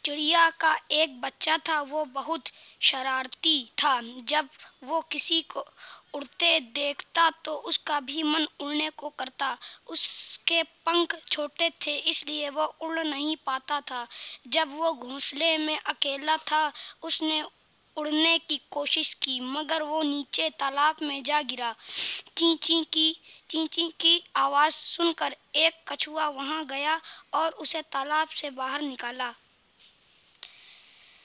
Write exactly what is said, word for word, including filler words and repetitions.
चिड़िया का एक बच्चा था, वो बहुत शरारती था। जब वो किसी को उड़ते देखता तो उसका भी मन उड़ने को करता। उसके पंख छोटे थे, इसलिए वो उड़ नहीं पाता था। जब वो घोंसले में अकेला था, उसने उड़ने की कोशिश की, मगर वो नीचे तालाब में जा गिरा। चीं चीं की चीं चीं की आवाज़ सुनकर एक कछुआ वहाँ गया और उसे तालाब से बाहर निकाला।